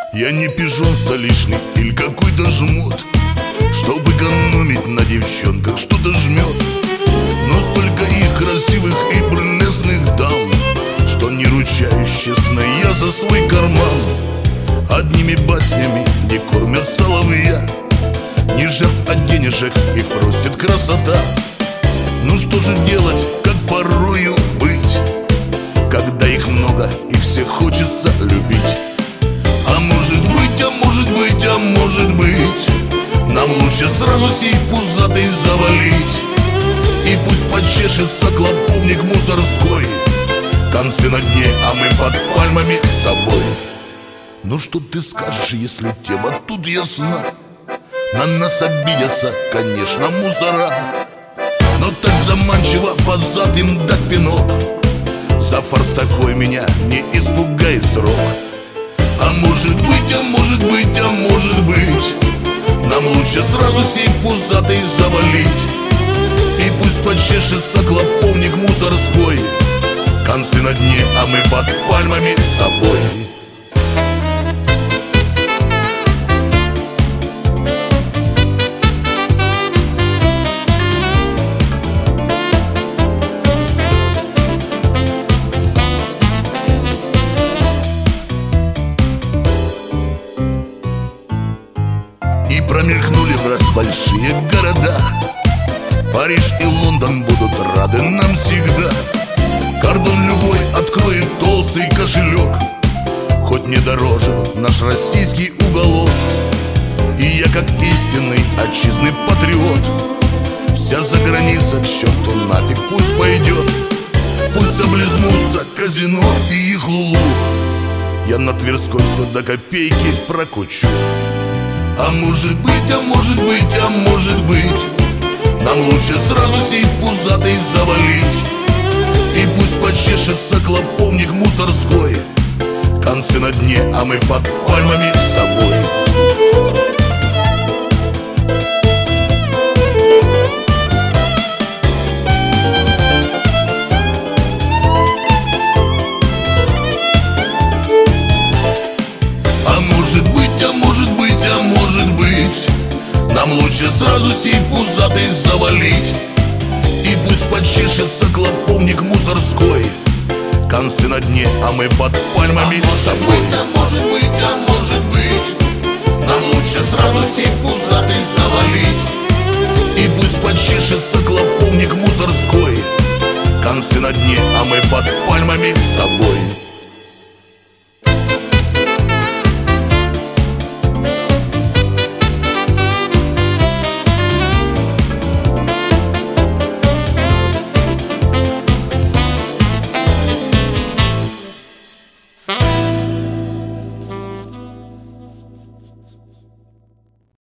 Я не пижон столичный или какой-то жмот, чтобы экономить на девчонках, что-то жмет. Но столько их красивых и прелестных дам, что не ручаюсь честно я за свой карман. Одними баснями не кормят соловья, не жертв от денежек и просит красота. Ну что же делать, как порою быть, когда их много и всех хочется любить? А может быть, а может быть, а может быть, нам лучше сразу сей пузатый завалить. И пусть почешется клоповник мусорской, концы на дне, а мы под пальмами с тобой. Ну что ты скажешь, если тема тут ясна? На нас обидятся, конечно, мусора, но так заманчиво под зад им дать пинок. За фарс такой меня не испугает срок. А может быть, а может быть, а может быть, нам лучше сразу сей пузатый завалить. И пусть почешется клоповник мусорской, концы на дне, а мы под пальмами с тобой. И промелькнули враз большие города, Париж и Лондон будут рады нам всегда. Кордон любой откроет толстый кошелек, хоть не дороже наш российский уголок. И я как истинный отчизны патриот, вся заграница к черту нафиг пусть пойдет. Пусть облизнутся казино и их лулу, я на Тверской все до копейки прокучу. А может быть, а может быть, а может быть, нам лучше сразу сей пузатый завалить. И пусть почешется клоповник мусорской, концы на дне, а мы под пальмами с тобой. А может быть, а может быть, а может быть, нам лучше сразу сей пузатый завалить. И пусть почешется клоповник мусорской, концы на дне, а мы под пальмами с тобой. А может быть, а может быть, нам лучше сразу сей пузатый завалить. И пусть почешется клоповник мусорской, концы на дне, а мы под пальмами с тобой.